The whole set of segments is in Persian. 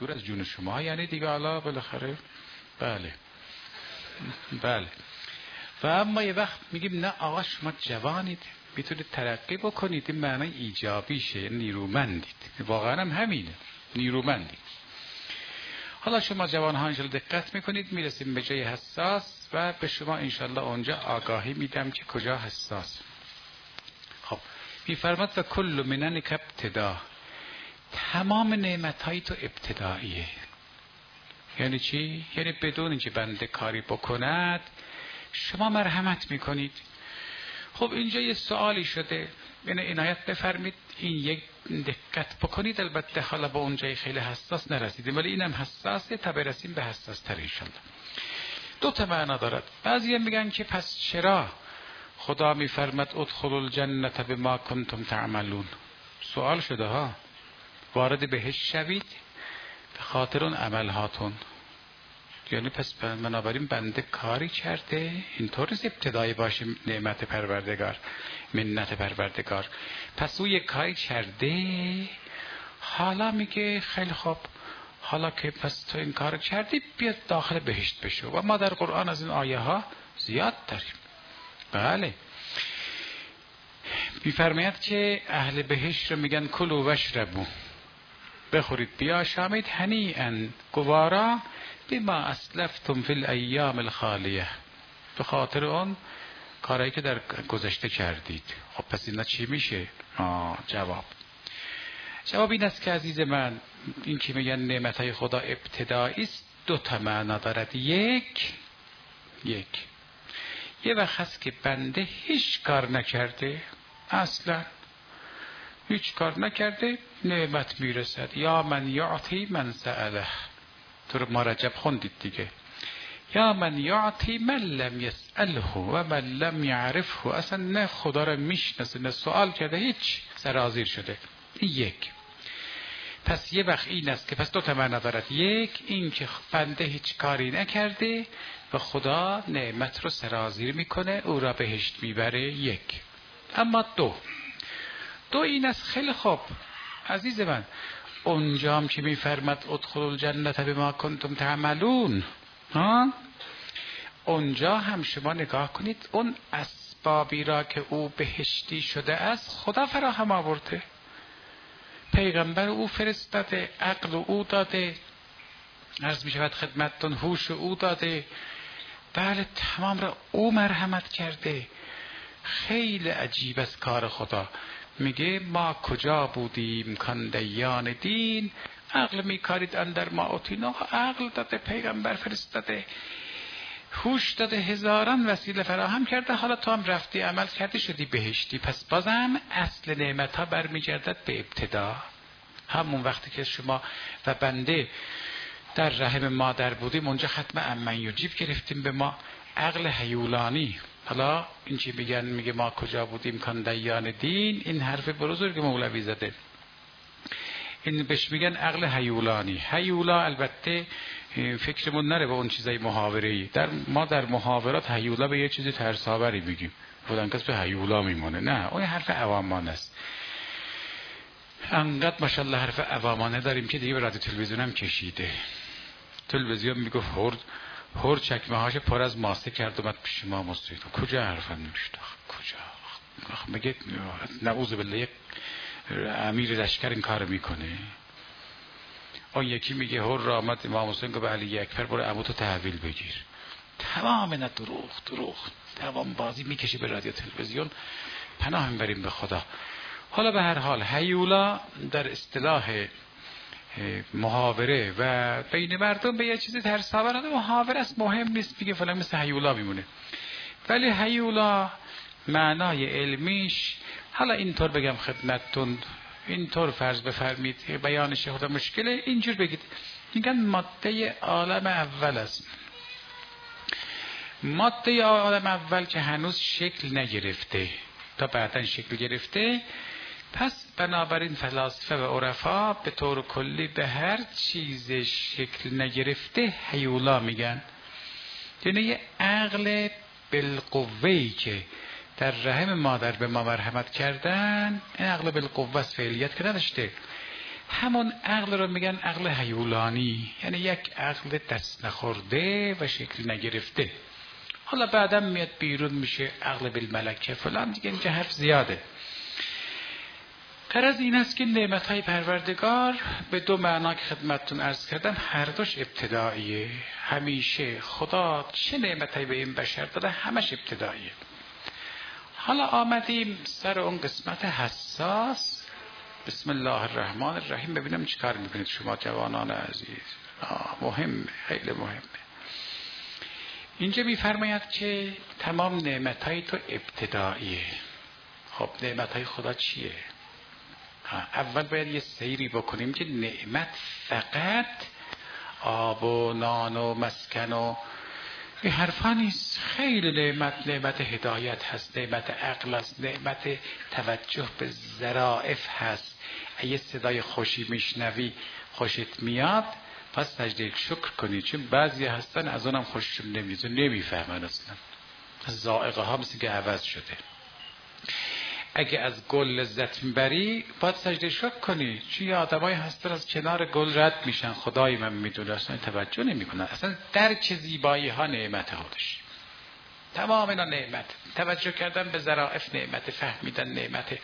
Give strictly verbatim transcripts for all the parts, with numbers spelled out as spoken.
دور از جون شما، یعنی دیگه حالا بالاخره بله بله. و اما یه وقت میگیم نه آقا شما جوانید، میتونید ترقی بکنید، این معنی ایجابیشه، نیرومندید. واقعا هم همینه، نیرومندید. حالا شما جوان ها انشالله دقت میکنید، میرسیم به جای حساس و به شما انشالله اونجا آگاهی میدم که کجا حساس. خب میفرماد و کل منن که ابتدا، تمام نعمت های تو ابتداییه. یعنی چی؟ یعنی بدون اینکه بنده کاری بکند شما مرحمت میکنید. خب اینجا یه سوالی شده، یعنی عنایت بفرمید این یک دقت بکنید. البته حالا با اونجای خیلی حساس نرسیدیم ولی اینم حساسه تا برسیم به حساس تر انشالله. دو تا معنا دارد. بعضی میگن که پس چرا خدا میفرمد ادخلوا الجنة بما کنتم تعملون؟ سوال شده ها، وارد بهشت شوید به خاطر اون عمل هاتون. یعنی پس بنابراین بنده کاری کرده، اینطور نیست ابتدایی باشه نعمت پروردگار، منت پروردگار. پس او یک کاری کرده، حالا میگه خیلی خوب، حالا که پس تو این کار کردی بیاد داخل بهشت بشو. و ما در قرآن از این آیه ها زیاد داریم. بله، میفرماید که اهل بهشت رو میگن کلوا واشربوا، بخورید بیاشامید، هنیئا گوارا بما اسلفتم فی الایام الخالیه، به خاطر اون کارهایی که در گذشته کردید. خب پس اینا چی میشه؟ آه جواب جواب این است که عزیز من، این که میگن نعمتهای خدا ابتدایی است دو تا معنا دارد. یک یک یه وقت هست که بنده هیچ کار نکرده، اصلا هیچ کار نکرده، نعمت میرسد. یا من یعطی من سأله، تو ما رجب خوندید دیگه. یا من یعطی من لم یسأله و من لم یعرفه، اصلا نه خدا را میشناسه نه سوال کرده، هیچ سرازیر شده. این یک. پس یه وقت این است که پس دو تا معنی دارد. یک این که بنده هیچ کاری نکرده و خدا نعمت رو سرازیر میکنه، او را بهشت میبره. یک. اما دو دو این است، خیلی خوب عزیز من، اونجا هم که میفرمد ادخلوا الجنة بما کنتم تعملون، ها اونجا هم شما نگاه کنید، اون اسبابی را که او بهشتی شده است خدا فراهم آورده، پیغمبر او فرستاده، عقل او داده، عرض می شود خدمتتون هوش او داده، بله تمام را او مرحمت کرده. خیلی عجیب است کار خدا. میگه ما کجا بودیم کاندیان دین، عقل میکارید اندر ما اوتینا، عقل داده، پیغمبر فرستاده، هوش داده، هزاران وسیله فراهم کرده، حالا تو هم رفتی عمل کردی شدی بهشتی. پس بازم اصل نعمت ها برمیگردد به ابتدا، همون وقتی که شما و بنده در رحم مادر بودیم، اونجا ختم امن یجیب گرفتیم به ما، عقل هیولانی. حالا این چی میگن؟ میگه ما کجا بودیم کاندیان دین، این حرف بزرگ مولوی زده، این بهش میگن عقل هیولانی. هیولا البته فکرمون نره به اون چیزای محاوره‌ای، در ما در محاورات هیولا به یه چیزی ترساوری میگیم، فلان کس به هیولا میمونه، نه اون حرف عوامانه است. انقدر ماشاءالله حرف عوامانه داریم که دیگه به رادیو تلویزیون هم کشیده. تلویزیون میگه هر هر چکمه هاش پر از ماسه کرد اومد پیش ما مستید. کجا حرفا نوشته؟ کجا؟ میگه نعوذ بالله یک امیر لشکر این کار میکنه. اون یکی میگه هر را آمد امام حسین گفت به علی اکبر برو عموتو تحویل بگیر. تمام اینا دروغ دروغ دوام بازی میکشه به رادیو تلویزیون. پناه میبریم به خدا. حالا به هر حال هیولا در اصطلاح محاوره و بین مردم به یه چیزی ترساورانه محاوره است، مهم نیست، میگه فلان مثل هیولا میمونه. ولی هیولا معنای علمیش، حالا اینطور بگم خدمتتون، اینطور فرض بفرمید بیانش خدا مشکله، اینجور بگید، میگن ماده عالم اول است. ماده عالم اول که هنوز شکل نگرفته، تا بعداً شکل گرفته، پس بنابراین فلاسفه و عرفا به طور کلی به هر چیز شکل نگرفته هیولا میگن. یعنی یه عقل بالقوه‌ای که در رحم مادر به ما مرحمت کردن، این عقل بالقوه است، فعلیت که نداشته. همون عقل رو میگن عقل هیولانی، یعنی یک عقل دست نخورده و شکل نگرفته. حالا بعدم میاد بیرون میشه عقل بالملکه فلان، دیگه اینجا حرف زیاده. غرض این است که نعمتهای پروردگار به دو معنا که خدمتتون عرض کردم هر دوش ابتداییه. همیشه خدا چه نعمتهایی به این بشر داده همش ابتداییه. حالا آمدیم سر اون قسمت حساس. بسم الله الرحمن الرحیم. ببینم چی کار میکنید شما جوانان عزیز. آه مهمه، خیلی مهمه. اینجا میفرماید که تمام نعمتهای تو ابتداییه. خب نعمتهای خدا چیه؟ اول باید یه سیری بکنیم که نعمت فقط آب و نان و مسکن و این حرفا نیست. خیلی نعمت، نعمت هدایت هست، نعمت عقل هست، نعمت توجه به ظرافت هست. اگه صدای خوشی میشنوی خوشت میاد پس سجده شکر کنی، چون بعضی هستن از اونم خوششون نمیاد، نمیفهمن اصلا. ذائقه ها مثل که عوض شده. اگه از گل لذت میبری باید سجده شکر کنی، چون یه آدمایی هستن از کنار گل رد میشن، خدای من میدونه اصلا توجه نمیکنن، اصلا درک زیبایی ها نعمت خودش. تمام اینا نعمت، توجه کردن به ظرافت نعمت، فهمیدن نعمت.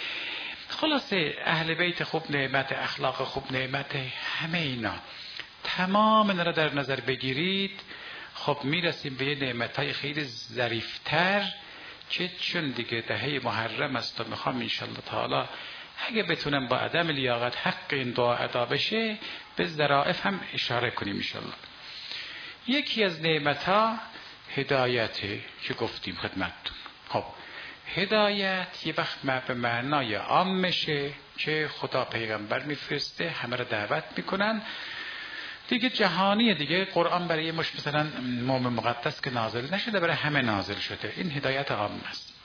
خلاصه اهل بیت خوب نعمت، اخلاق خوب نعمت، همه اینا تمام اینا را در نظر بگیرید. خب میرسیم به یه نعمتهای خیلی ظریفتر که چون دیگه دهه محرم است و میخوام انشالله تعالی اگه بتونم با عدم لیاقت حق این دعا ادا بشه به ظرافت هم اشاره کنیم انشالله. یکی از نعمتها هدایته که گفتیم خدمتتون. خب هدایت یه وقت به معنای عام میشه که خدا پیغمبر میفرسته، همه را دعوت میکنن دیگه، جهانیه دیگه. قرآن برای مش مثلا موم مقدس که نازل نشده، برای همه نازل شده. این هدایت عام است.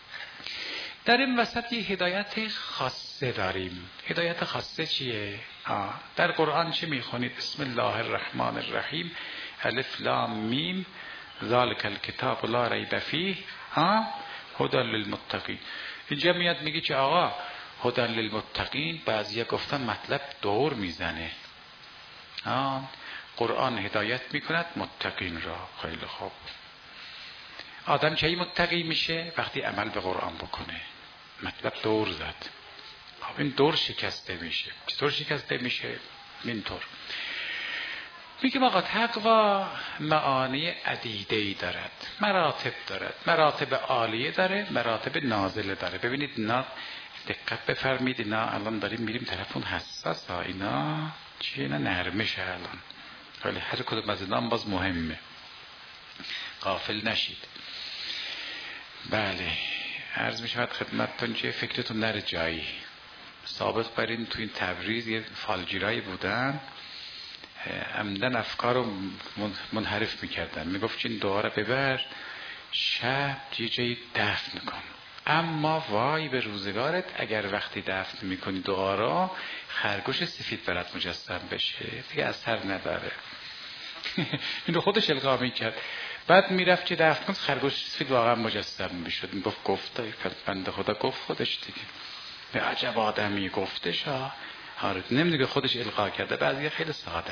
در این وسط یه هدایت خاصه داریم. هدایت خاصه چیه؟ آه. در قرآن چی میخونید؟ بسم الله الرحمن الرحیم، الف لام میم، ذالک الکتاب لا ریب فیه هدی للمتقین. اینجا میاد میگه که آقا هدی للمتقین، بعضیا گفتن مطلب دور میزنه. آه. قرآن هدایت میکند متقین را. خیلی خوب. آدم چه متقی میشه؟ وقتی عمل به قرآن بکنه. مطلب دور زد. خب این دور شکسته میشه. چطور شکسته میشه؟ اینطور میگه آقا تقوا معانی عدیده‌ای دارد، مراتب دارد، مراتب عالیه داره، مراتب نازله داره. ببینید اینا دقت بفرمید، اینا الان داریم میریم طرفون حساس ها، اینا چیه؟ اینا نرمشه الان، ولی هر کدوم از اینا باز مهمه، غافل نشید. بله عرض می شود خدمتتون که فکرتون نره جایی. سابق برین تو این تبریز یه فالگیرایی بودن، عمدن افکار رو منحرف میکردن. میگفت که این دعا رو ببر شب یه جایی دفن کن، اما وای به روزگارت اگر وقتی دفن میکنی دعا رو خرگوش سفید برات مجسم بشه، دیگه اثر نداره. این رو خودش القا میکرد. بعد میرفت که دفن کن خرگوش سفید واقعا مجسم میشد. میگفت گفته بنده خدا گفت خودش دیگه، به عجب آدمی گفتش ها. آره نمیدونی خودش القا کرده. بعضی خیلی ساده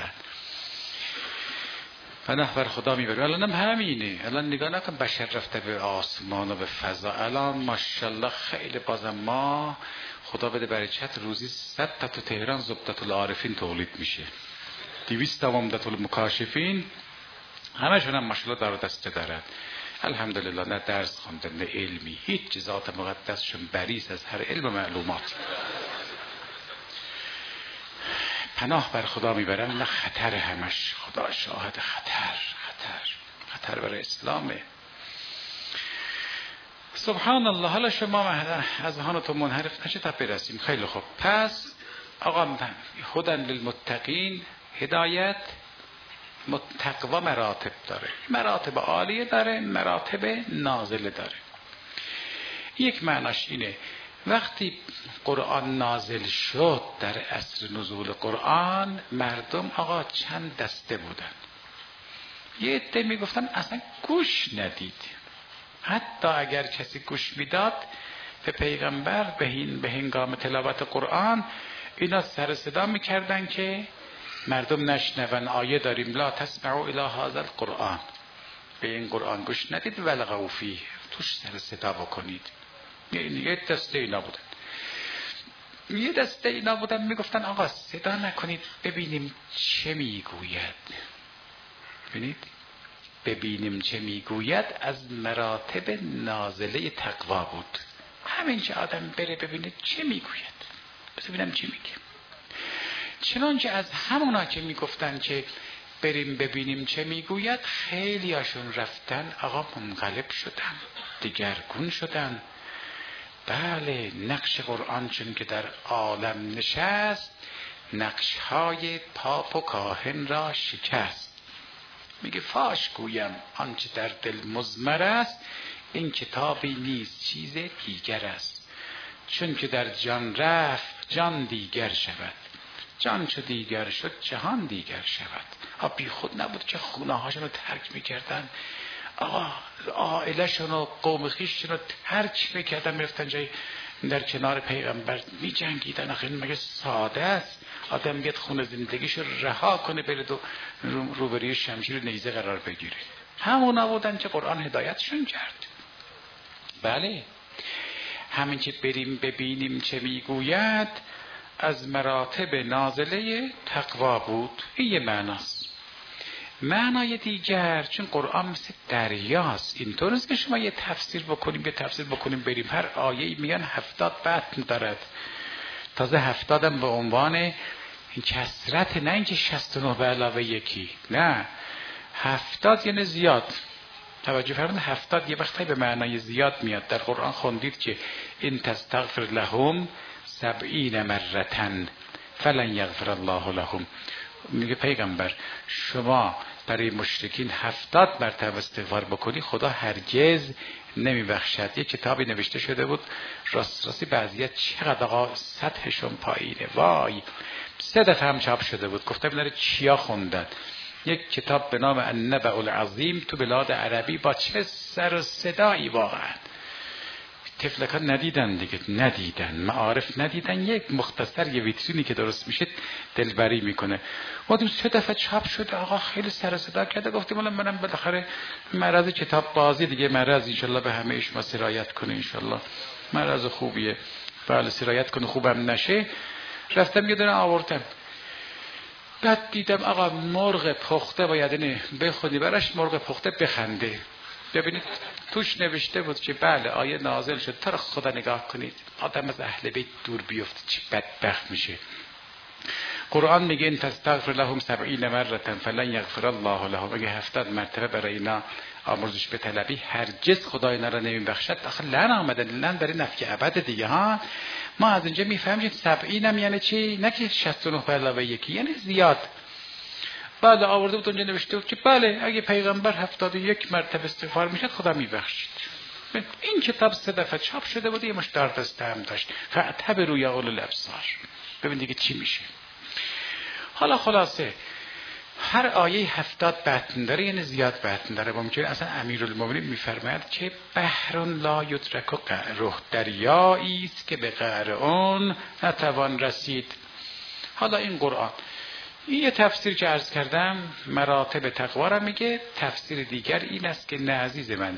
پناه بر خدا میبره. الان هم همینه. الان نگاه نکن بشر رفته به آسمان و به فضا. الان ماشاءالله خیلی بازم ما خدا بده برکت روزی صد تا تو تهران زبدت العارفین تولید میشه، دویست تا عمدت المکاشفین، همشون هم ماشاءالله دار دسته دارن. الحمدلله نه درس خوندن نه علمی، هیچ ذات مقدسشون بریس از هر علم و معلومات. پناه بر خدا میبرن، نه خطر همش. خدا شاهد خطر خطر خطر برای اسلامه. سبحان الله. حالا شما از هانتون منحرف نشه تا برسیم. خیلی خوب. پس آقا هدی للمتقین، هدایت تقوا مراتب داره، مراتب عالیه داره، مراتب نازله داره. یک معناش اینه وقتی قرآن نازل شد در عصر نزول قرآن، مردم آقا چند دسته بودن. یه عده میگفتن اصلا گوش ندید، حتی اگر کسی گوش میداد به پیغمبر به هنگام تلاوت قرآن اینا سر صدا میکردن که مردم نشنون. آیه داریم لا تسمعوا الی هذا القرآن، به این قرآن گوش ندید والغوا فیه، توش سر صدا بکنید. یه دسته اینا بودن یه دسته اینا بودن میگفتن آقا صدا نکنید ببینیم چه میگوید. ببینید ببینیم چه میگوید از مراتب نازله تقوا بود. همین که آدم بره ببینه چه میگوید، بس ببینم چه میگه. چنانچه از همونا که میگفتن که بریم ببینیم چه میگوید، خیلی هاشون رفتن آقا منقلب شدن، دیگرگون شدن. بله نقش قرآن چون که در عالم نشست، نقش های پاپ و کاهن را شکست. میگه فاش گویم آنچه در دل مضمر است، این کتابی نیست چیز دیگر است. چون که در جان رفت جان دیگر شود، جان چو دیگر شد جهان دیگر شود. ها بی خود نبود که خونه هاشون رو ترک میکردن، آقا عائله شون و قوم خیششون رو ترک میکردن، میرفتن جای در کنار پیغمبر می جنگیدن. آخه این مگه ساده است آدم بیاد خونه زندگیش رو رها کنه بره دو روبروی شمشیر و نیزه قرار بگیره؟ همونا بودن که قرآن هدایتشون کرد. بله همین که بریم ببینیم چه میگوید از مراتب نازله تقوا بود. این یه معناست. معنای دیگر، چون قرآن مثل دریاست، اینطور نیست که شما یه تفسیر بکنیم یه تفسیر بکنیم بریم. هر آیه میگن هفتاد متن دارد، تازه هفتادم به عنوان کثرت، نه اینکه شصت و نه به علاوه یکی، نه هفتاد یعنی زیاد. توجه فرمودید هفتاد یه وقتی به معنای زیاد میاد. در قرآن خوندید که این تستغفر لهم سبعین مرتن فلن یغفر الله لهم. میگه پیغمبر شما برای مشرکین هفتاد مرتبه استغفار بکنی خدا هرگز نمیبخشد. یه کتابی نوشته شده بود، راست راستی بعضیت چقدر آقا سطحشون پایینه، وای سه دفعه هم چاپ شده بود. گفتم اینا رو چیا خوندن؟ یک کتاب به نام النبأ العظیم تو بلاد عربی، با چه سر و صدایی واقعا. تفلکان ندیدن دیگه، ندیدن معارف ندیدن. یک مختصر یه ویترینی که درست میشه دلبری میکنه. ما دو سه دفعه چاپ شده آقا، خیلی سر و صدا کرده. گفتیم الان منم بالاخره مرض کتاب بازی دیگه، مرض انشالله به همه شما سرایت کنه، انشالله مرض خوبیه. بله سرایت کنه، خوبم نشه. رفتم یه دونه آوردم، بعد دیدم آقا مرغ پخته باید اینه بخونی براش، مرغ پخته بخنده. ببینید توش نوشته بود که بله آیه نازل شد، تا خدا نگاه کنید آدم از اهل بیت دور بیفته چه بدبخت میشه. قرآن میگه ان تستغفر لهم سبعین مرة فلن یغفر الله لهم. اگه هفتاد مرتبه برای اینا آمرزش به طلبی هرگز خدا اینا را نمیبخشد. آخه لن آمده، لن برای نفی ابد دیگه ها. ما از اینجا میفهمیم سبعین هم یعنی چی؟ نه که شصت و نه به علاوه یکی، یعنی زیاد. بله آورده بود اونجا نوشته بود که بله اگه پیغمبر هفتاد و یک مرتبه استغفار میشد خدا میبخشید. این کتاب سه دفعه چاپ شده بود، یه مش دردسته هم داشت. فاعتبروا یا اولو الابصار. ببین دیگه چی میشه. حالا خلاصه هر آیه هفتاد بطن داره، یعنی زیاد بطن داره. ممکنه اصلا امیرالمومنین میفرماید که بحر لا یدرک قعره، دریایی است که به قعر اون نتوان رسید. حالا این قرآن، این یه تفسیر که عرض کردم مراتب تقوا را میگه. تفسیر دیگر این است که نه عزیز من،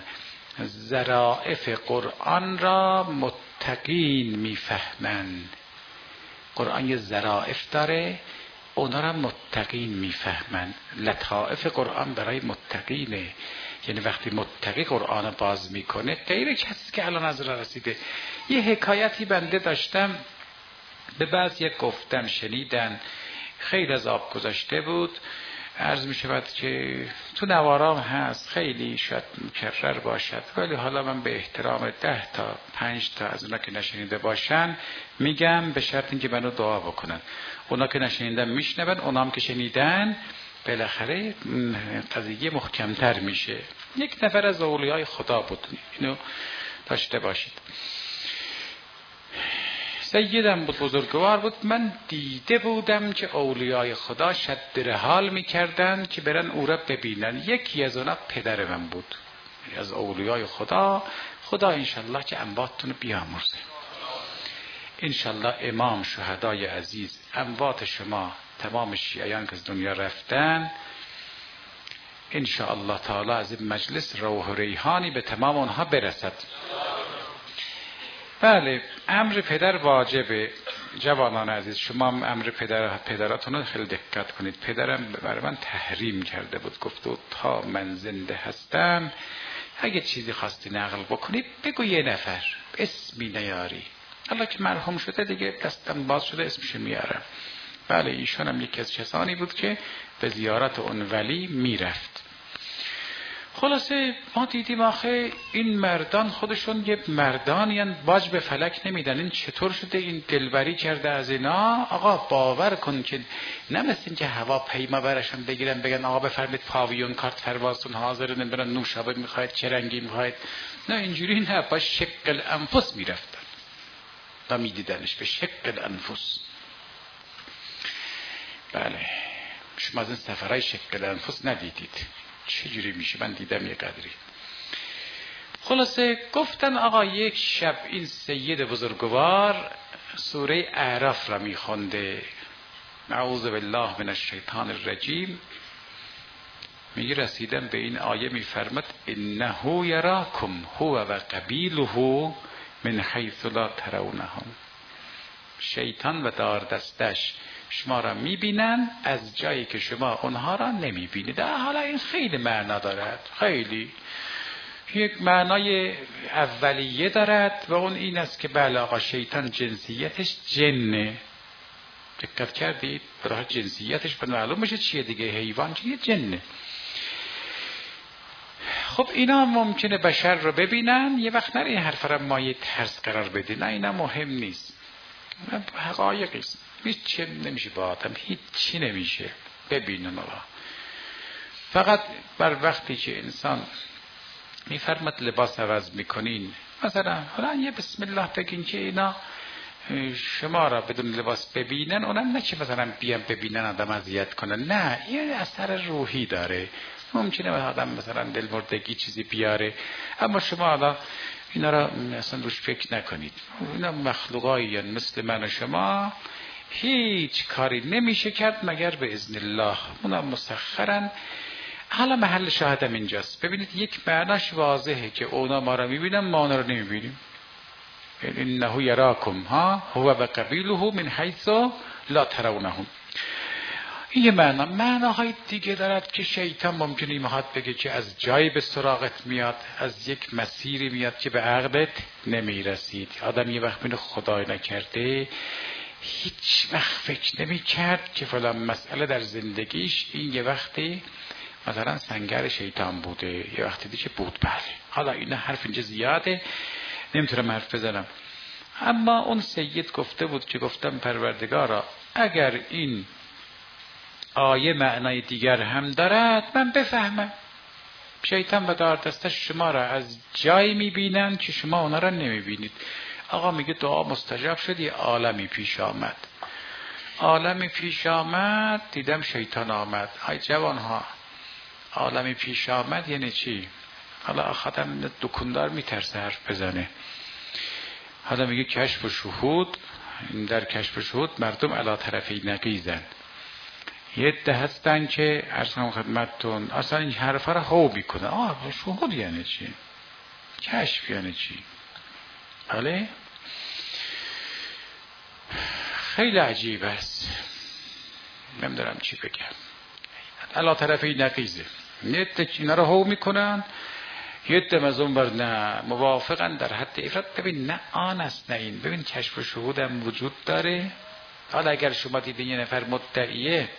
ظرافت قرآن را متقین میفهمند. قرآن یه ظرافت داره، اونا را متقین میفهمند. لطائف قرآن برای متقینه. یعنی وقتی متقی قرآن باز میکنه غیر کسی که الان از راه رسیده. یه حکایتی بنده داشتم، به بعضی گفتم شنیدن، خیلی از آب گذاشته بود. عرض می شود که تو نوارام هست، خیلی شاید مکرر باشد، ولی حالا من به احترام ده تا پنج تا از اونا که نشنیده باشن میگم، به شرط اینکه منو دعا بکنن. اونا که نشنیدن میشنون، اونا هم که شنیدن بالاخره قضیه محکمتر میشه. یک نفر از اولیای خدا بود، اینو داشته باشید. سیدم بود، بزرگوار بود. من دیده بودم که اولیای خدا شد رحال میکردن که برن او را ببینن. یکی از اونا پدر من بود، از اولیای خدا. خدا انشالله که انباتتون بیامرزه. انشالله امام شهدای عزیز، اموات شما تمام شیعیان که از دنیا رفتن، انشاءالله تعالی از این مجلس روح و ریحانی به تمام آنها برسد. بله، امر پدر واجبه. جوانان عزیز، شما امر پدر پدراتون رو خیلی دقت کنید. پدرم برای من تحریم کرده بود، گفته بود تا من زنده هستم اگه چیزی خواستی نقل بکنی بگو یه نفر، اسمی نیاری. حالا که مرحوم شده دیگه دستم باز شده اسمشو میارم. بله، ایشون هم یکی از کسانی بود که به زیارت اون ولی میرفت. خلاصه ما دیدیم آخه این مردان خودشون یه مردانی هن، باج به فلک نمیدن. این چطور شده این دلبری کرده از اینا؟ آقا باور کن که نمیستین که هوا پیما برشون بگیرن بگن آقا بفرمید پاویون کارت پروازتون حاضر، نمیدونن نوشابه میخواید چه رنگی میخواید. نه اینجوری نه، با شکل انفس میرفتن و میدیدنش به شکل انفس. بله، شما از این سفرهای شکل انفس ندیدید چجوری میشه؟ من دیدم یه قدری. خلاصه گفتن آقا یک شب این سید بزرگوار سوره اعراف را میخونده، نعوذ بالله من الشیطان الرجیم. میگه رسیدم به این آیه میفرمد انه یراکم هو و قبیله من حیث لا ترونهم. شیطان و دار دستش شما را میبینن از جایی که شما اونها را نمیبینید. حالا این خیلی معنا دارد، خیلی یک معنای اولیه دارد و اون این است که بله آقا شیطان جنسیتش جنه. دقت کردید؟ برای جنسیتش به معلوم بشه چیه دیگه، حیوان چیه، جنه. خب اینا ممکنه بشر رو ببینن، یه وقت نره این حرف را مایه ترس قرار بده. نه اینا مهم نیست، حقایقی است. هیچ چی نمیشه با آدم، هیچ چی نمیشه ببینن آقا. فقط بر وقتی که انسان میفرمد لباس عوض میکنین، مثلا حالا یه بسم الله بگین که اینا شما را بدون لباس ببینن، اونم نه که مثلا بیان ببینن آدم اذیت کنن، نه، یه اثر روحی داره. ممکنه آدم مثلا دلمردگی چیزی بیاره، اما شما حالا اینا را اصلا روش فکر نکنید. اینا مخلوقایی مثل من و شما، هیچ کاری نمیشه کرد مگر به اذن الله، اونا مسخرن. حالا محل شاهدم اینجاست. ببینید یک معناش واضحه که اونا ما را میبینن، ما اونا رو نمیبینیم. انه یراکم ها هو و قبیله من حیث لا ترونهم. این یه معنا. معناهای دیگه دارد که شیطان ممکنه میخواد بگه که از جایی به سراغت میاد، از یک مسیری میاد که به عقلت نمیرسید. آدم یه وقت اینو خدای نکرده هیچ وقت فکر نمی کرد که فلان مسئله در زندگیش این یه وقتی مثلا سنگر شیطان بوده، یه وقتی دیگه بود. بله، حالا این حرف اینجا زیاده نمیتونم حرف بزنم. اما اون سید گفته بود که گفتم پروردگارا اگر این آیه معنای دیگر هم دارد من بفهمم. شیطان و دار دستش شما را از جایی میبینن که شما اونا را نمیبینید. آقا میگه دعا مستجاب شد، یه عالمی پیش آمد. عالمی پیش آمد، دیدم شیطان آمد. های جوان ها، عالمی پیش آمد یعنی چی؟ حالا آخدم دکندار میترسه حرف بزنه. حالا میگه کشف و شهود. در کشف و شهود مردم علی طرفی نقیزن. یه ده هستن که عرض کنم خدمتتون اصلا این حرفا رو هو میکنن. آه شهود یعنی چی؟ کشف یعنی چی؟ بله، خیلی عجیب است، نمیدونم چی بگم. علا طرفی نقیزه، یه ده اینا رو هو میکنن، یه ده مزون بر نه موافقن در حد افراد. ببین نه آن است نه این. ببین کشف و شهود هم وجود داره. حالا اگر شما دیدین یه نفر مدعیه،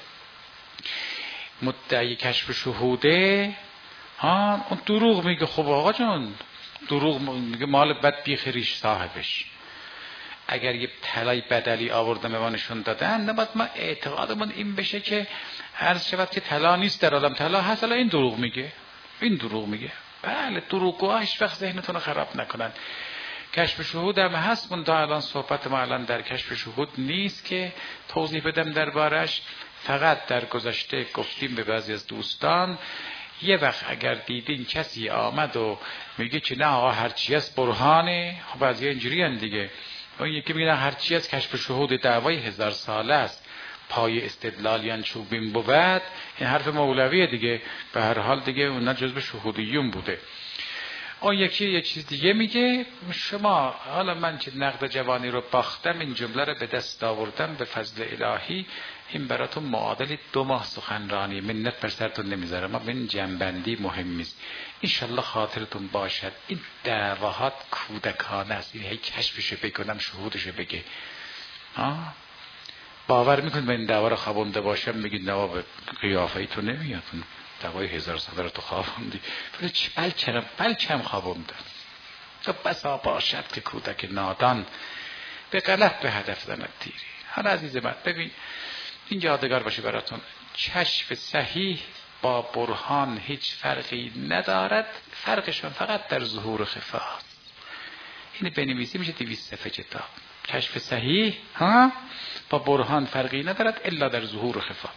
مدعی کشف و شهوده، ها اون دروغ میگه. خب آقا جان دروغ میگه، مال بد بیخیریش صاحبش. اگر یه طلای بدلی آوردن به ما نشون دادن، نباید ما اعتقادمون این بشه که عرض شود که طلا نیست در عالم، طلا هست، حالا این دروغ میگه، این دروغ میگه. بله، دروغگوها هیچ وقت ذهنتون رو خراب نکنن. کشف شهود هم هست، من تا الان صحبت ما الان در کشف شهود نیست که توضیح بدم دربارش. فقط در گذشته گفتیم به بعضی از دوستان یه وقت اگر دیدین کسی آمد و میگه که نه آقا هرچی است برهانه، خب بعضی اینجوری هن دیگه، اون یکی میگن هرچی از کشف شهود دعوای هزار ساله است پای استدلالیان چوبین بود. این حرف مولویه دیگه، به هر حال دیگه اون جزو شهودیون بوده. اون یکی یه چیز دیگه میگه شما حالا من که نقد جوانی رو باختم این جمله رو به دست آوردم به فضل الهی، این براتون معادل دو ماه سخنرانی منت بر سرتون نمیذارم، اما این جنبندی مهم است. انشالله خاطرتون باشد این دعواهات کودکانه است، این هی کشفش بکنم شهودش بگه. آه باور میکنید من این دعوا رو خوابونده باشم میگید نواب قیافه ای تو نمیاد، دعوای هزار ساله رو تو خوابوندی، ولی بلچم بلچم خوابونده. تو بسا باشد که کودک نادان به غلط به هدف زند تیری. حالا عزیز من ببین این یادگار باشه براتون، کشف صحیح با برهان هیچ فرقی ندارد، فرقشون فقط در ظهور خفا است. اینو بنویسی میشه دویست صفحه کتاب. کشف صحیح ها با برهان فرقی ندارد الا در ظهور خفا.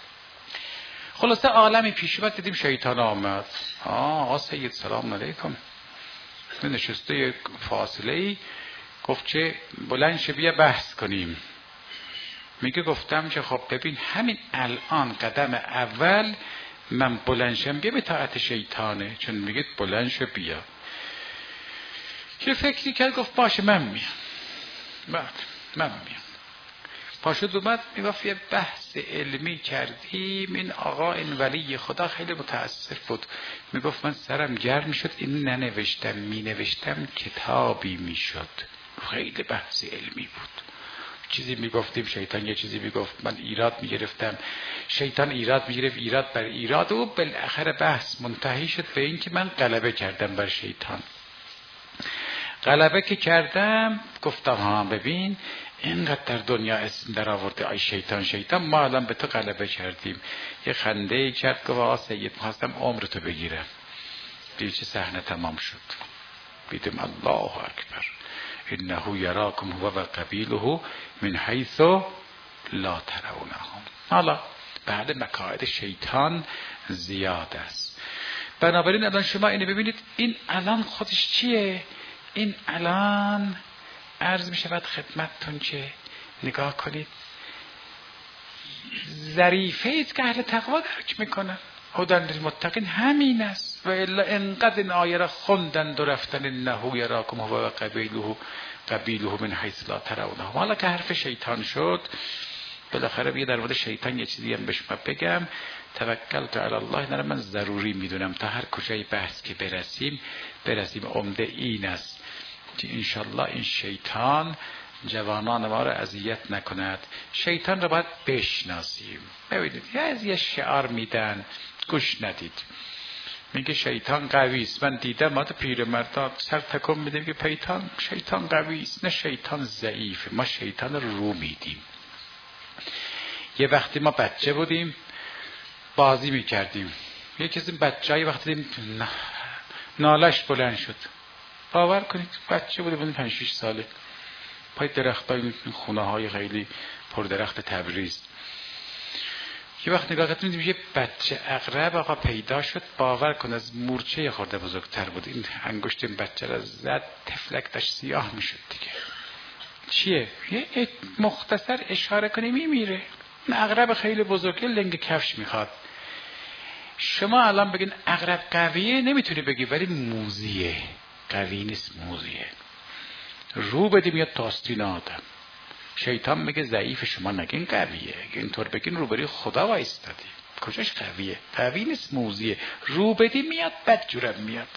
خلاصه عالمی پیش اومد، دیدیم شیطان آمد. آه آقا سید سلام علیکم، من نشسته فاصله ای گفت چه بلند شه بیا بحث کنیم. میگه گفتم که خب ببین همین الان قدم اول من بلند شم بیا به طاعت شیطانه، چون میگه بلند شه بیا. یه فکری کرد گفت باشه من میام. بعد من میام پاشد اومد میگفت یه بحث علمی کردیم، این آقا این ولی خدا خیلی متاسف بود، میگفت من سرم گرم شد این ننوشتم مینوشتم کتابی میشد. خیلی بحث علمی بود، چیزی میگفتیم شیطان یه چیزی میگفت، من ایراد میگرفتم شیطان ایراد میگرفت، ایراد بر ایراد، و بالاخره بحث منتهی شد به این که من غلبه کردم بر شیطان. غلبه که کردم گفتم ها ببین اینقدر در دنیا اسم در آورده آی شیطان شیطان، ما الان به تو غلبه کردیم. یه خنده ای کرد که آقا سید خواستم عمرتو بگیرم. دیگه چه صحنه تمام شد، بیدم الله اکبر انه یراکم هو و قبیله من حیث لا ترونهم. حالا بعد مکائد شیطان زیاد است. بنابراین الان شما اینو ببینید، این الان خودش چیه؟ این الان عرض می شود خدمتتون که نگاه کنید ظریفه ایست که اهل تقوا درک میکنن. هدی للمتقین همین است. و الا انقدر این آیه را خوندن و رفتن انه یراکم هو و قبیله قبیله من حیث لا ترونهم. حالا که حرف شیطان شد بالاخره بیا در مورد شیطان یه چیزی هم به شما بگم. توکلت علی الله، اینا من ضروری میدونم تا هر کجای بحث که برسیم برسیم عمده این است که انشالله این شیطان جوانان ما را اذیت نکند. شیطان را باید بشناسیم. ببینید یه از یه شعار میدن گوش ندید، میگه شیطان قوی است. من دیدم ما تو پیرمردا سر تکون میدیم که پیتان شیطان قوی است. نه شیطان ضعیفه، ما شیطان رو رو میدیم. یه وقتی ما بچه بودیم بازی میکردیم، یکی از این بچه‌ای وقتی دیدیم نالش بلند شد، باور کنید بچه بوده بودیم پنج شش ساله، پای درختای خونه های خیلی پر درخت تبریز. یه وقت نگاه کردیم دیدیم یه بچه عقرب آقا پیدا شد، باور کن از مورچه خورده بزرگتر بود. این انگشت این بچه را زد تفلک داشت سیاه میشد دیگه. چیه؟ یه مختصر اشاره کنی میمیره. این عقرب خیلی بزرگه لنگ کفش میخواد. شما الان بگین عقرب قویه نمیتونی بگی، ولی موذیه. قوی نیست، موذیه. رو بدیم یا تاستین آدم. شیطان میگه ضعیف، شما نگین قویه. اینطور بگین روبروی خدا وایستادی. کجاش قویه؟ قوی نیست، موذیه. رو بدی میاد، بد جورم میاد.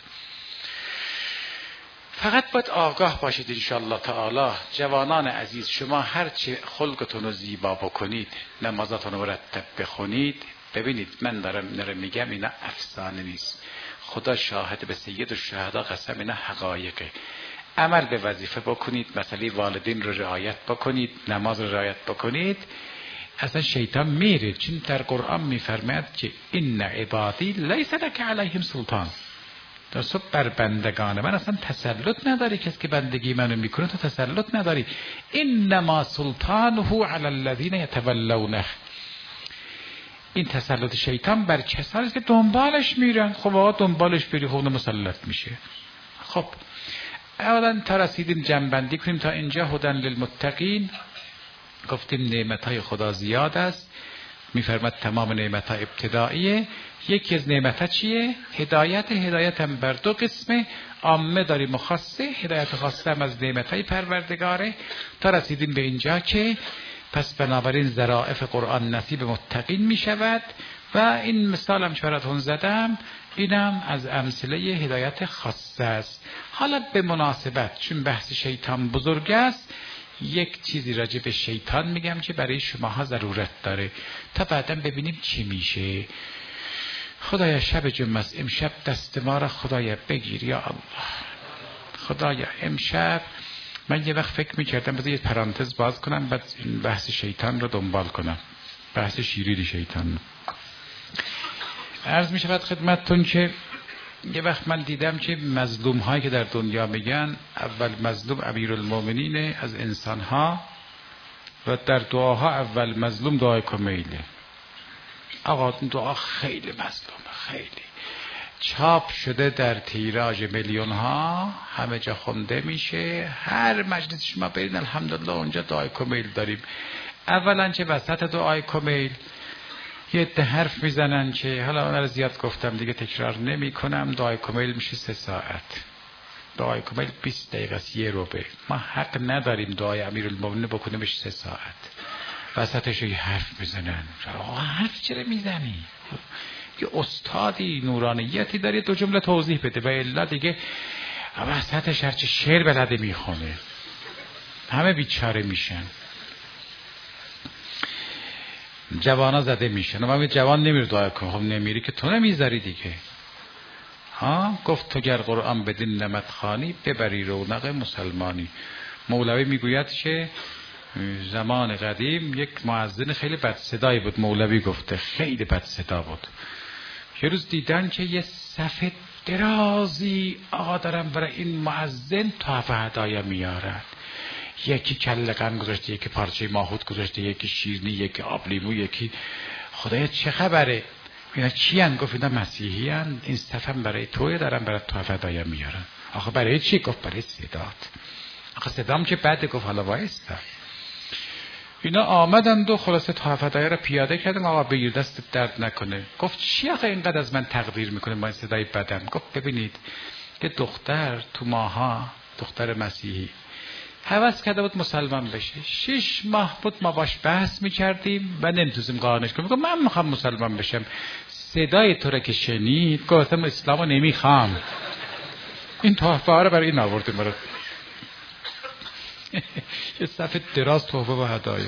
فقط باید آگاه باشید انشاءالله تعالی. جوانان عزیز شما هرچی خلقتون رو زیبا بکنید، نمازاتون رو مرتب بخونید، ببینید من دارم نره میگم اینا افسانه نیست. خدا شاهد، به سید الشهدا قسم، اینا حقایقه. عمل به وظیفه بکنید، مسئله والدین رو رعایت بکنید، نماز رو رعایت بکنید، اصلا شیطان میره. چون در قرآن میفرماید که ان عبادی لیس لک علیهم سلطان، تو بر بندگان من اصلا تسلط نداری، کسی که بندگی منو میکنه تو تسلط نداری. انما سلطانه علی الذین یتولونه، این تسلط شیطان بر کسانی است که دنبالش میرن. خب آقا دنبالش بری خود مسلط میشه. خب اولا تا رسیدیم جنبندی کنیم تا اینجا. هدن للمتقین گفتیم نعمت های خدا زیاد است، میفرماد تمام نعمت ها ابتداییه. یکی از نعمت ها چیه؟ هدایت. هدایت هم بر دو قسمه، عامه داریم و خاصه. هدایت خاصه هم از نعمت های پروردگاره. تا رسیدیم به اینجا که پس بنابراین ظرافت قرآن نصیب متقین می شود و این مثال هم براتون زدم، اینم از امثله هدایت خاصه است. حالا به مناسبت چون بحث شیطان بزرگ است، یک چیزی راجع به شیطان میگم که برای شماها ضرورت داره تا بعدا ببینیم چی میشه. خدایا شب جمعه است، امشب دست ما را خدایا بگیر یا الله. خدایا امشب من یه وقت فکر میکردم بذار یه پرانتز باز کنم بعد این بحث شیطان رو دنبال کنم، بحث شیرین شیطان. عرض میشود خدمتتون که یه وقت من دیدم که مظلوم هایی که در دنیا میگن اول مظلوم امیرالمومنین از انسان ها و در دعاها اول مظلوم دعای کمیله. آقا دعا خیلی مظلومه، خیلی چاپ شده در تیراژ میلیون ها، همه جا خونده میشه، هر مجلس شما برین الحمدلله اونجا دعای کمیل داریم. اولا چه وسط دعای کمیل یه ده حرف میزنن که حالا اون رو زیاد گفتم دیگه تکرار نمی کنم. دعای کمیل میشه سه ساعت، دعای کمیل بیست دقیقه است، یه روبه. ما حق نداریم دعای امیرالمومنین بکنیم بشه سه ساعت. وسطش یه حرف میزنن. آقا حرف چرا میزنی؟ یه استادی نورانیتی داری دو جمله توضیح بده و الا دیگه وسطش هرچی شعر بلده میخونه، همه بیچاره میشن، جوانا زده میشن. و من جوان نمیره دعا کنه. خب نمیری که تو نمیذاری دیگه. ها گفت تو گر قرآن بدین نمت خانی ببری رونق مسلمانی. مولوی میگوید که زمان قدیم یک مؤذن خیلی بد صدایی بود، مولوی گفته خیلی بد صدا بود. یه روز دیدن که یه صف درازی آقا دارن برای این مؤذن تحفه هدایا میارن. یکی کله قند گذاشته، یکی پارچه ماهوت گذاشته، یکی شیرینی، یکی آب لیمو، یکی خدایا چه خبره؟ اینا چی ان؟ گفت اینا مسیحی ان، این صفم برای توی دارن برای تحفه هدایا میارن. آخه برای چی؟ گفت برای صدات. آخه صدام که بعد گفت حالا وایستا. اینا آمدند و خلاصه تحفه هدایا رو پیاده کردن. آقا بگیر دستت درد نکنه. گفت چی آخه اینقدر از من تقدیر میکنه با این صدای بدم؟ گفت ببینید که دختر تو ماها، دختر مسیحی هوس کرده بود مسلمان بشه، شش ماه بود ما باش بحث میکردیم و نمیتونستیم قانعش کنیم. میگم من میخوام مسلمان بشم. صدای تو را که شنید گفتم اسلامو نمیخوام. این تحفه ها رو برای این آوردیم برات. یه صفحه دراز تحفه و هدایا.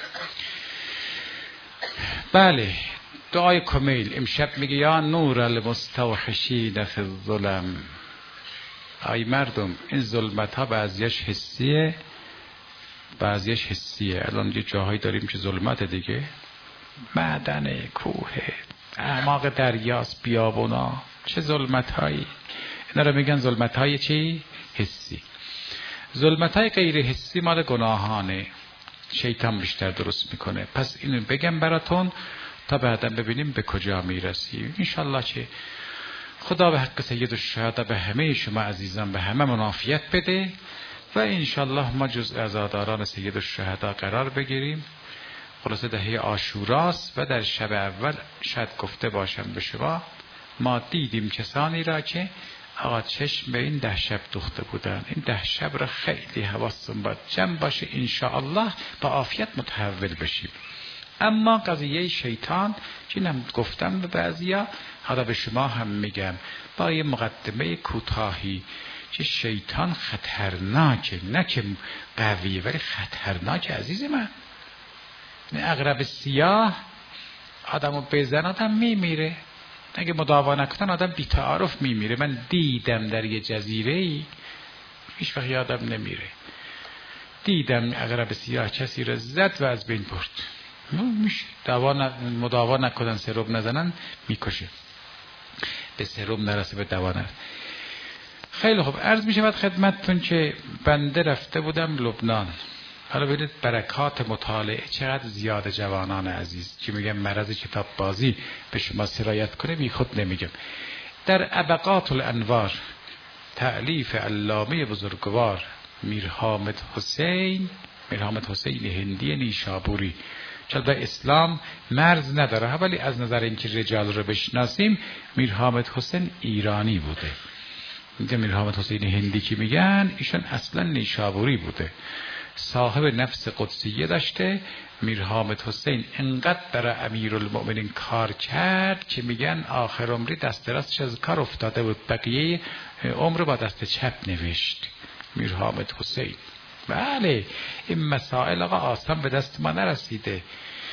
بله دعای کمیل امشب میگه یا نور المستوحشین فی الظلم. ای مردم این ظلمت ها بعضیش حسیه بعضیش حسیه. الان یه جاهایی داریم که ظلمت دیگه، معدن، کوه، اعماق دریاست، بیابونا، چه ظلمت هایی. اینا رو میگن ظلمت های چی؟ حسی. ظلمت های غیر حسی مال گناهانه، شیطان بیشتر درست میکنه. پس اینو بگم براتون تا بعدا ببینیم به کجا میرسیم انشالله. چه خدا به حق سید الشهدا به همه شما عزیزان به همه منافیت بده و انشالله ما جزء عزاداران سید الشهدا قرار بگیریم. خلاصه دهه عاشوراست و در شب اول شاید گفته باشم به شما ما دیدیم کسانی را که آقا چشم به این ده شب دوخته بودن. این ده شب را خیلی حواستون باید جمع باشه انشاءالله با عافیت متحول بشیم. اما قضیه شیطان که نم گفتم به بعضیا، حالا به شما هم میگم با یه مقدمه کوتاهی که شیطان خطرناکه، نه که قویه ولی خطرناکه عزیز من. عقرب سیاه آدمو بزن آدم میمیره، اگه مداوا نکنن آدم بی‌تعارف میمیره. من دیدم در یه جزیره ای هیچ وقت یادم نمیره، دیدم عقرب سیاه کسی رو زد و از بین برد. میشه دوا ن... مداوا نکنن، سرم نزنن میکشه، به سرم نرسه به دوا نرسه. خیلی خوب عرض میشود خدمتتون که بنده رفته بودم لبنان. حالا ببینید برکات مطالعه چقدر زیاد جوانان عزیز که میگم مرض کتاب بازی به شما سرایت کنه بی خود نمیگم. در ابقات الانوار تألیف علامه بزرگوار میر حامد حسین، میر حامد حسین هندی نیشابوری. چون به اسلام مرز نداره، ولی از نظر اینکه رجال رو بشناسیم میر حامد حسین ایرانی بوده. اینجا میر حامد حسین هندی که میگن ایشون اصلا نیشابوری بوده، صاحب نفس قدسیه داشته. میر حامد حسین انقدر برای امیرالمؤمنین کار کرد که میگن آخر عمری دست راستش از کار افتاده بود، بقیه عمر با دست چپ نوشت. میر حامد حسین. بله این مسائل آقا آسان به دست ما نرسیده.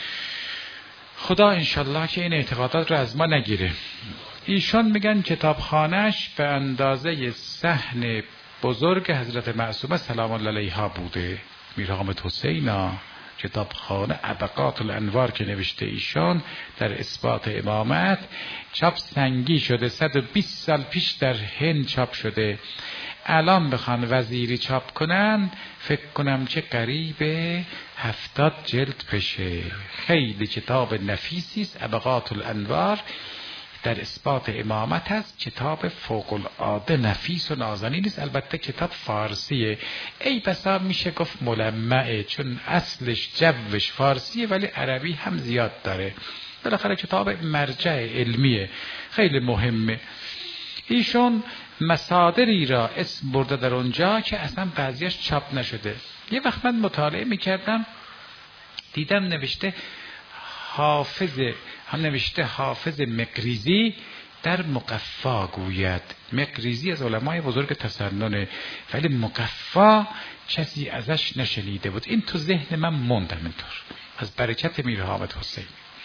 خدا انشالله که این اعتقادات رو از ما نگیره. ایشان میگن کتابخانهش به اندازه صحن بزرگ حضرت معصومه سلام الله علیها بوده. میر حامد حسین کتابخانه ابقات الانوار که نوشته ایشان در اثبات امامت، چاپ سنگی شده، صد و بیست سال پیش در هند چاپ شده. الان بخوان وزیری چاپ کنن فکر کنم چه قریبه هفتاد جلد بشه. خیلی کتاب نفیسی است. ابقات الانوار در اثبات امامت هست، کتاب فوق العاده نفیس و نازنین است. البته کتاب فارسیه، ای بسا میشه گفت ملمعه، چون اصلش جوش فارسیه ولی عربی هم زیاد داره. بالاخره کتاب مرجع علمیه، خیلی مهمه. ایشون مصادری را اسم برده در اونجا که اصلا بعضیش چاپ نشده. یه وقت من مطالعه میکردم دیدم نوشته حافظ هم نوشته حافظ مقریزی در مقفا گوید. مقریزی از علمای بزرگ تسننه ولی مقفا کسی ازش نشنیده بود. این تو ذهن من موندم اینطور از برکت میر حامد حسین.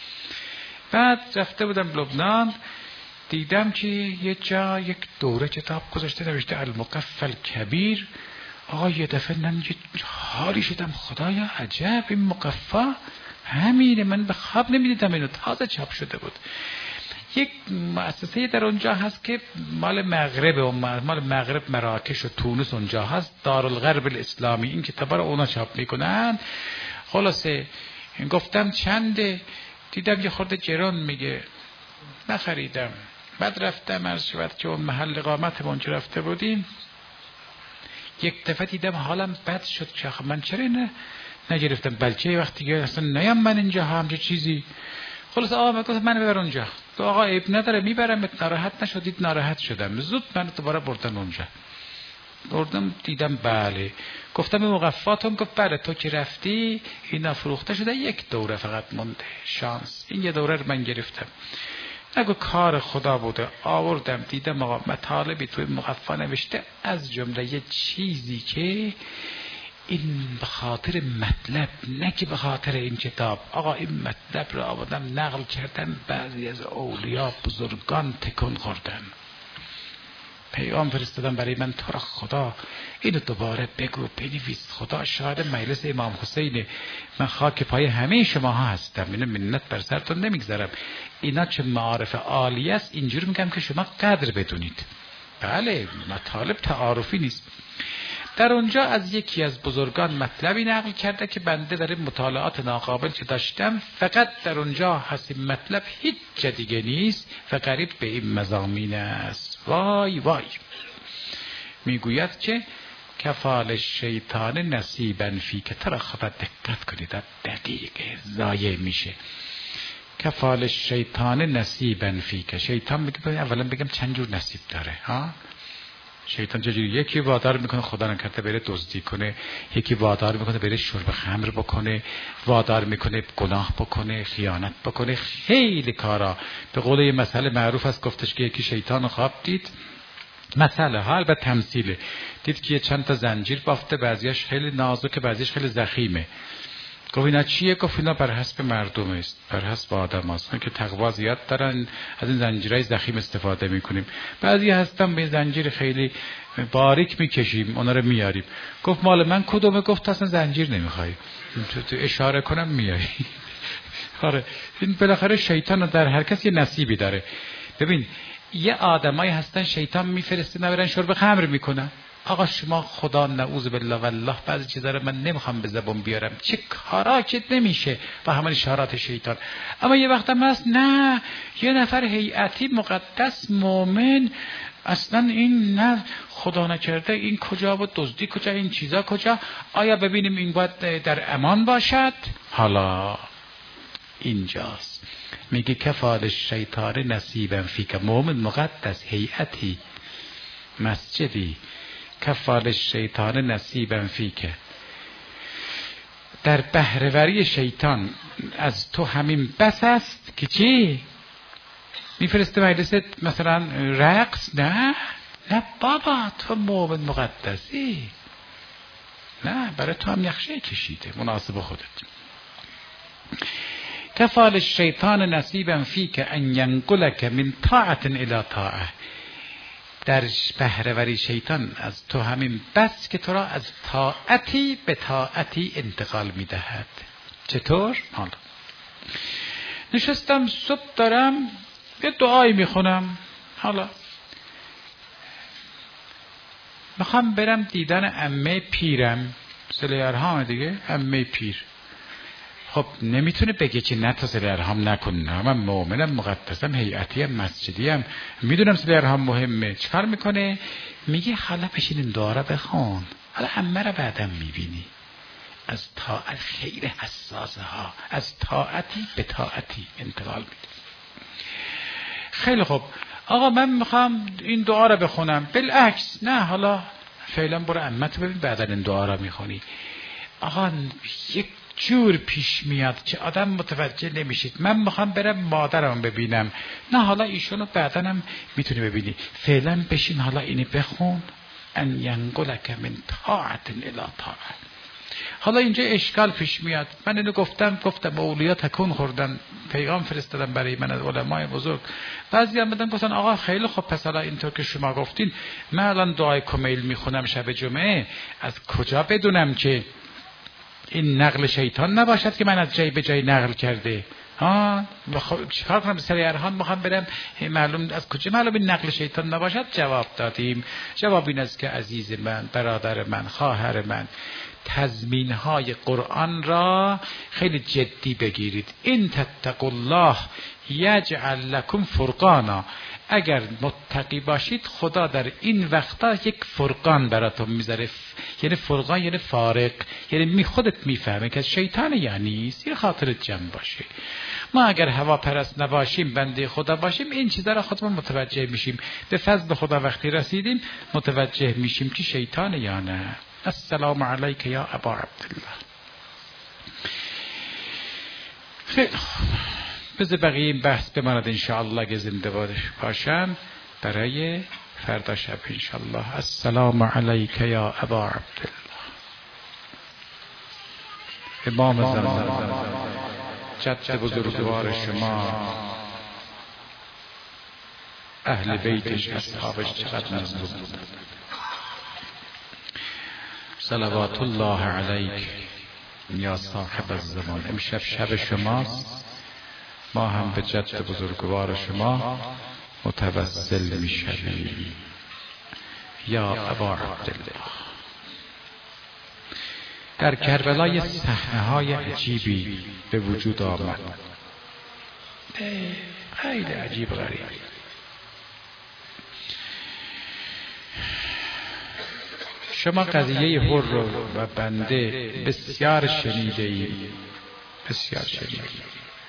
بعد رفته بودم لبنان، دیدم که یه جا یک دوره کتاب گذاشته نوشته المقفا الکبیر. آقا یه دفعه من یه حالی شدم خدایا عجب این مقفا همینه، من به خواب نمیدیدم اینو، تازه چاپ شده بود. یک مؤسسه در اونجا هست که مال مغرب و مال مغرب مراکش و تونس اونجا هست، دارالغرب الاسلامی، این کتابا رو اونا چاپ میکنن. خلاصه گفتم چنده، دیدم یه خورده گران میگه، نخریدم. بعد رفتم عرض شود که اون محل اقامت اونجا رفته بودیم، یک دفعه دیدم حالم بد شد که من چرا نه نگرفتم، بلکه وقتی که اصلا نیم من اینجا همچه چیزی. خلاص آقا من گفتم من ببر اونجا. تو آقا عیب نداره میبرم، ناراحت نشدید. ناراحت شدم، زود من دوباره بردن اونجا. بردم دیدم بله. گفتم به مقفاتون، گفت بله تو که رفتی اینا فروخته شده، یک دوره فقط مونده، شانس این یه دوره رو من گرفتم. نگو کار خدا بوده، آوردم دیدم آقا مطالبی توی مقفا نوشته، از جمله یه چیزی که این به خاطر مطلب نه که به خاطر این کتاب، آقا این مطلب را آوردم نقل کردم، بعضی از اولیا بزرگان تکون خوردن، پیغام فرستادم برای من تو را خدا اینو دوباره بگو بنویس، خدا شاهد مجلس امام حسینه، من خاک پای همه شما ها هستم، اینو منت بر سرتون نمیگذارم، اینا چه معارف عالی است، اینجور میگم که شما قدر بدونید. بله مطالب تعارفی نیست. در اونجا از یکی از بزرگان مطلبی نقل کرده که بنده در مطالعات ناقابل که داشتم فقط در اونجا هست، این مطلب هیچ جا دیگه نیست و قریب به این مضامین است. وای وای میگوید که کفال شیطان نصیبا فی، که ترا خدا دقت کنید دقیقه ضایع میشه. کفال شیطان نصیبا فی، که شیطان میگه اولا بگم چند جور نصیب داره ها. شیطان چجوری؟ یکی وادار میکنه خدا نکرده بره دزدی کنه، یکی وادار میکنه بره شرب خمر بکنه، وادار میکنه گناه بکنه، خیانت بکنه، خیلی کارا. به قول یه مسئله معروف است گفتش که یکی شیطان خواب دید، مسئله حال به تمثیله، دید که چند تا زنجیر بافته، بعضیش خیلی نازکه بعضیش خیلی ضخیمه. گفت اینا چیه؟ گفت اینا بر حسب مردم است، بر حسب آدم است، که تقوا زیاد دارن از این زنجیرهای ضخیم استفاده میکنیم، بعضی هستن به زنجیر خیلی باریک میکشیم اونا رو میاریم. گفت مال من کدومه؟ گفت اصلا زنجیر نمیخوای، تو اشاره کنم میاری. آره این بالاخره شیطان در هر کس یه نصیبی داره. ببین یه آدمایی هستن شیطان میفرسته نبرن شرب خمر میکنن، آقا شما خدا نعوذ بالله والله بعضی چیزا رو من نمیخوام به زبون بیارم، چه کارا که نمیشه با همین اشارات شیطان. اما یه وقت هم هست نه، یه نفر هیئتی مقدس مومن اصلا این نه خدا نکرده این کجا بود، دزدی کجا، این چیزا کجا، آیا ببینیم این باید در امان باشد؟ حالا اینجاست میگه کفال شیطان نصیبا فیک، مومن مقدس هیئتی مسجدی، کفال شیطان نصیبا فیک، در بهره‌وری شیطان از تو همین بس است که چی؟ میفرسته مجلست مثلا رقص؟ نه نه بابا، تو مومن مقدسی، نه برای تو هم نقشه کشیده مناسب خودت. کفال الشیطان نصیبا فیک ان ینقلک من طاعة الی طاعة، در بهره‌وری شیطان از تو همین بس که تو را از طاعتی به طاعتی انتقال میدهد. چطور؟ حالا نشستم صبح دارم یه دعایی میخونم، حالا میخوام برم دیدن عمه پیرم، صله ارحام دیگه، عمه پیر. خب نمیتونه بگه که نه تا صله ارحام نکن، نه من مؤمنم مقدسم هیئتیم مسجدیم، میدونم صله ارحام مهمه. چکار میکنه؟ میگه حالا بشین این دعا رو بخون، حالا عمه رو بعدم میبینی. از طاعت خیلی حساسه ها، از طاعتی به طاعتی انتقال میده. خیلی خوب آقا من میخوام این دعا رو بخونم، بالعکس نه حالا فعلا برو عمت ببین بعدا این دعا رو میخونی. آقا یک جور پیش میاد که آدم متوجه نمیشید، من میخوام برم مادرم ببینم، نه حالا ایشونو بعدا هم میتونی ببینی، فعلا بشین حالا اینی بخون، ان ینقلک من طاعة الی طاعة. حالا اینجا اشکال پیش میاد، من اینو گفتم گفتم اولیا تکون خوردن، پیغام فرستادم برای من از علمای بزرگ، بعضی هم بدن گفتن آقا خیلی خوب پس حالا اینطور که شما گفتین من الان دعای کمیل میخونم شب جمعه، از کجا بدونم که این نقل شیطان نباشد که من از جای به جای نقل کرده؟ ها چیکار کنم؟ سری ارهان میخوام برم، معلوم از کجا معلوم این نقل شیطان نباشد؟ جواب دادیم، جواب این است که عزیز من، برادر من، خواهر من، تضمین های قرآن را خیلی جدی بگیرید. این تتقوا الله یجعل لکم فرقانا، اگر متقی باشید خدا در این وقتا یک فرقان براتون میذاره. یعنی فرقان یعنی فارق، یعنی می خودت میفهمه که شیطان یعنی یه خاطرت جمع باشه. ما اگر هوا پرست نباشیم، بنده خدا باشیم، این چیزا را خودمون متوجه میشیم. به فضل خدا وقتی رسیدیم متوجه میشیم که شیطان یا نه. السلام علیک یا ابا عبدالله. خیلی خوب، بذار بقیه این بحث بماند انشاءالله که زنده باشم برای فردا شب انشاءالله. السلام علیک یا ابا عبدالله. امام زمان جد بزرگوار شما، اهل بیتش اصحابش چقدر مظلوم بودند. صلوات الله علیک یا صاحب الزمان. امشب شب شماست، ما هم به جد بزرگوار شما متوسل می شویم یا ابا عبدالله. در کربلا صحنه های عجیبی به وجود آمد، خیلی عجیب غریب. شما قضیه حر و بنده بسیار شنیده اید، بسیار شنیده اید.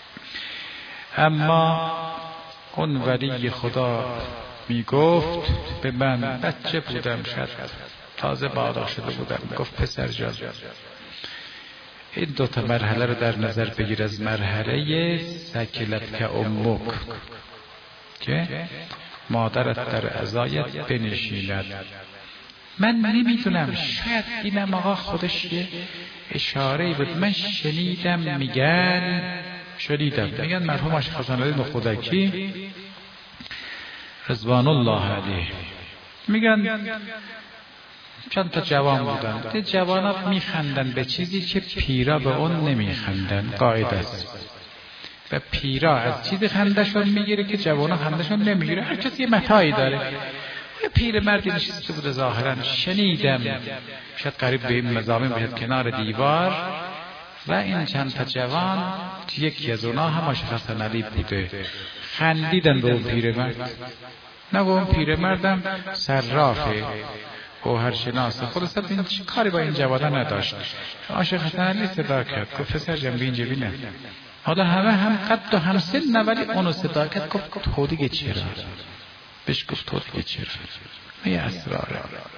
اما اون ولی خدا می گفت به من، بچه بودم، شاید تازه بالغ شده بودم، گفت پسر جان این دوتا مرحله رو در نظر بگیر. از مرحله سکلت که امک، که مادرت در عزایت بنشیند. من نمیدونم، شاید اینم آقا خودش یه اشاره بود. من شنیدم میگن شنیدم میگن مرحوم آشق حسن نخودکی رضوان الله علیه میگن چند تا جوان بودن، ده جوانات میخندن به چیزی که پیرا به اون نمیخندن، قاعده است. و پیرا از چیزی خندشون میگیره که جوانا خندشون نمیگیره. هر کسی یه متاعی داره. یه پیر مردی نشسته بوده ظاهرا، شنیدم شاید قریب به این مزامین بهد کنار دیوار، و این چند تا جوان یکی از اونا هم آشق حسن علی بوده، خندیدن به اون پیر مرد. نگو اون پیرمردم صرافه گوهرشناسه، خلاصه این کاری با این جوادان نداشت. عاشق حسن علی صدا کرد، گفت پسر جان بیا اینجا بینم. حالا همه هم قد و هم سن، ولی اونو صدا کرد، گفت تو دیگه چرا؟ بهش گفت تو دیگه چرا؟ این اسراره.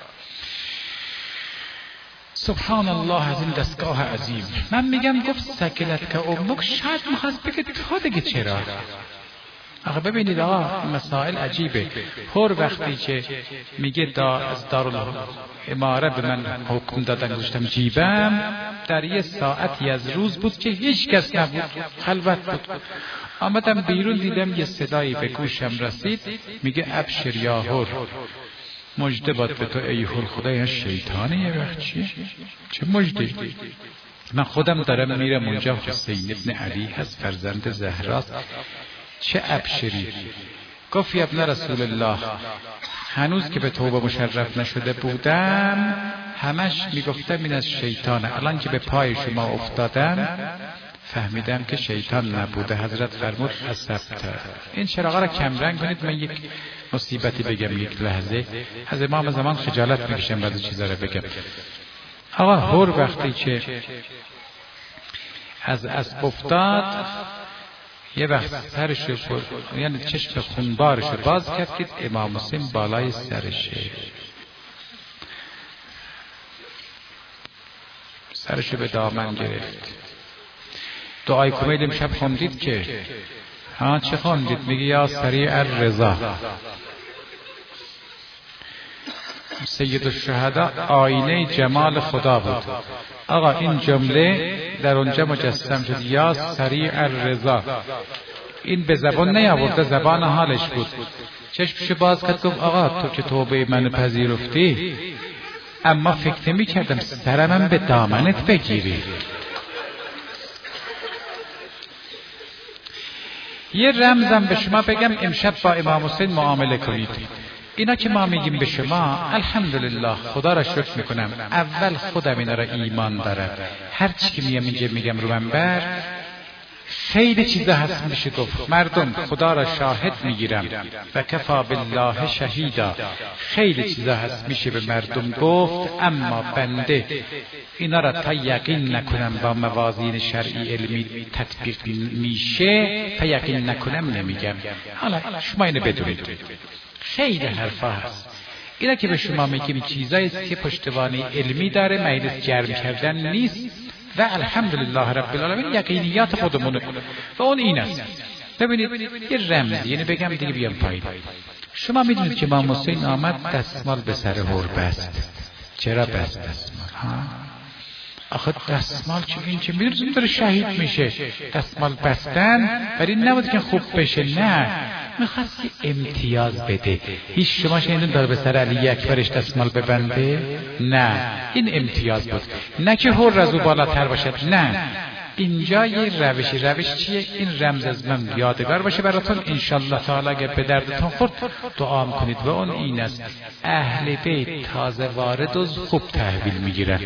سبحان الله از این دستگاه عظیم. من میگم گفت سکلت که امک، شاید مخواست بگه تو دیگه چرا؟ آخه ببینید آقا مسائل عجیبه. هر وقتی که میگه دا از دارالاماره به من حکم دادن گذاشتم جیبم، در یه ساعتی از روز بود که هیچ کس نبود، خلوت بود. آمدم بیرون دیدم یه صدایی به گوشم رسید میگه ابشر یا هر، مجده باد به تو ای هر. خدای شیطانه یه وقت چیه؟ چه مجده؟ من خودم دارم میرم اونجا، حسین ابن علی هست فرزند زهراست. چه ابشری؟ گفت ابن رسول الله، هنوز که به توبه مشرف نشده بودم همش میگفتم این از شیطانه. الان که به پای شما افتادم فهمیدم که شیطان نبوده. حضرت فرمود اصبت. این چراغا را کم رنگ کنید، من یک مصیبتی بگم یک لحظه. از امام زمان خجالت میکشم بعضی چیزا را بگم. آقا هر وقتی که از اسب افتاد، یه وقت سرشو یعنی چشم خونبارشو باز کرد که امام حسین بالای سرشه، سرشو به دامن گرفت. دعای کمیل امشب خوندید که ها چه خوندید؟ میگه یا سریع الرضا. سید الشهدا آینه جمال خدا بود. آقا این جمله در اونجا مجسم شد، یا سریع الرضا. این به زبان نیاورده، زبان حالش بود. چشمشو باز کرد گفت آقا تو که توبه من پذیرفتی، اما فکر نمی کردم سرمم به دامنت بگیری. یه رمزم به شما بگم، امشب با امام حسین معامله کنید. اینا که ما میگیم به شما الحمدلله، خدا را شکر میکنم، اول خودم اینا را ایمان دارم. هر چی که میگم اینجا میگم رو منبر، خیلی چیزا هست میشه گفت. مردم خدا را شاهد میگیرم و کفا بالله شهیدا، خیلی چیزا هست میشه به مردم گفت، اما بنده اینا را تا یقین نکنم با موازین شرعی علمی تطبیق میشه، تا یقین نکنم نمیگم. حالا شما اینو بدونید، خیلی حرفا هست. اینا که به شما میگیم چیزایی است که پشتوانه علمی داره، مجلس جرم کردن نیست. و الحمدلله رب العالمین یقینیات خودمونه و اون این است. ببینید یه رمز، یعنی بگم دیگه بیام پایین. شما میدونید که امام حسین آمد دستمال به سر هر بست. چرا بست دستمال؟ ها؟ آخه دستمال چه این چه میدونید داره شهید میشه، دستمال بستن برای نبود که خوب بشه، نه میخواست که امتیاز بده. هیچ شما شنیدون داره به سر علی اکبرش دستمال ببنده؟ نه، این امتیاز بود. نه که هر از او بالاتر باشد، نه. اینجا یه روشی. روش چیه؟ این رمز از من یادگار باشه براتون، انشالله تعالی اگر به دردتون خورد دعا کنید. و اون این است، اهل بیت تازه وارد و خوب تحویل میگیرن.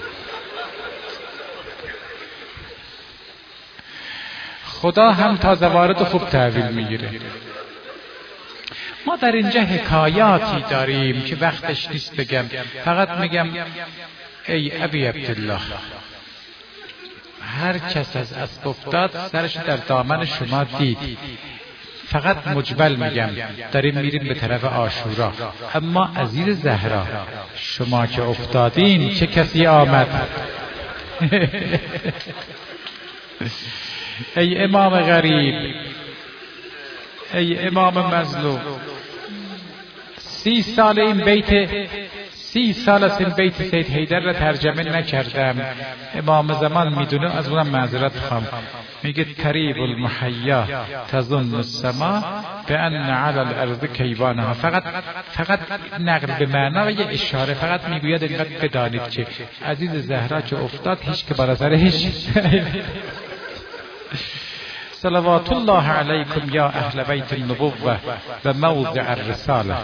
خدا هم تازه وارد و خوب تحویل میگیره. ما در اینجا حکایاتی داریم که وقتش نیست بگم، فقط میگم ای ابی عبدالله، هر کس از اسب افتاد سرش در دامن شما دید. فقط مجمل میگم، داریم میریم به طرف عاشورا. اما عزیز زهرا، شما که افتادین چه کسی آمد؟ ای امام غریب، ای امام مظلوم، سی سال این بیت سی سال از این بیت سید حیدر را ترجمه نکردم. امام زمان میدونه، از اونم معذرت خواهم. میگه تریب المحیا تظن السما بان علی الارض کیوانها. فقط فقط نقل به معنا و یه اشاره، فقط میگوید اینقدر بدانید که عزیز زهرا چه افتاد هیچ که بالا سرش. صلوات الله علیکم یا اهل بیت النبوة و موضع الرساله.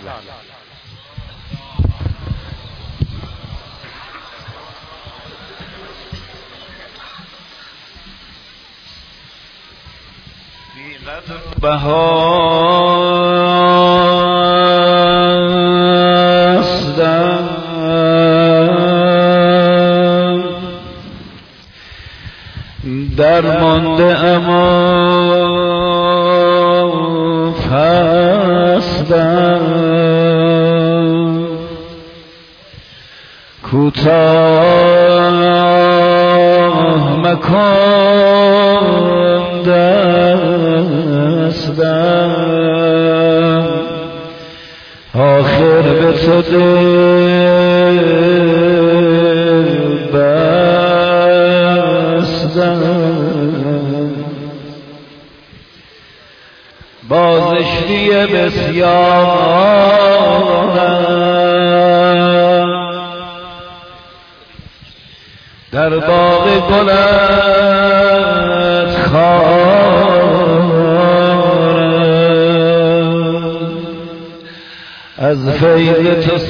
بها مانده اما فصلم کوتاه مکن دستم آخر به تو دل بستم بازشتی بسیارم در باغ گلت خارم از فیض تو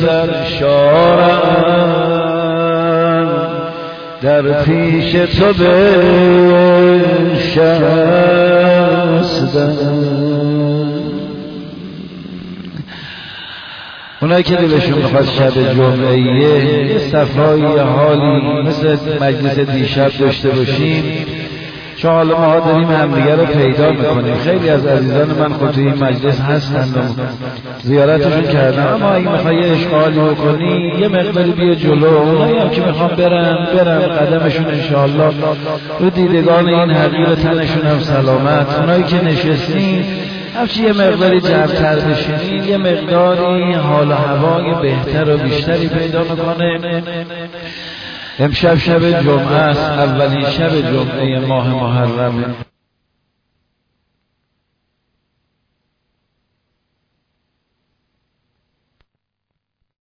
سرشارم در پیش تو بنشستم. اونایی که دلشون میخواد شب جمعه یه صفایی حالی مثل مجلس دیشب داشته باشیم، چون حالا ما داریم همدیگه رو پیدا میکنیم. خیلی از عزیزان من خود توی این مجلس هستن و زیارتشون کردم، اما اگه میخوای یه اشغالی بکنی یه مقداری بیا جلو. اونایی هم که میخوام برن برن قدمشون انشاءالله رو دیدگان این حقیر تنشون هم سلامت. اونایی که نشستین همچی یه مقداری جمع‌تر بشینین، یه مقداری حال و هوای بهتر و بیشتری پیدا میکنه. امشب شب جمعه است، اولین شب جمعه ماه محرمه.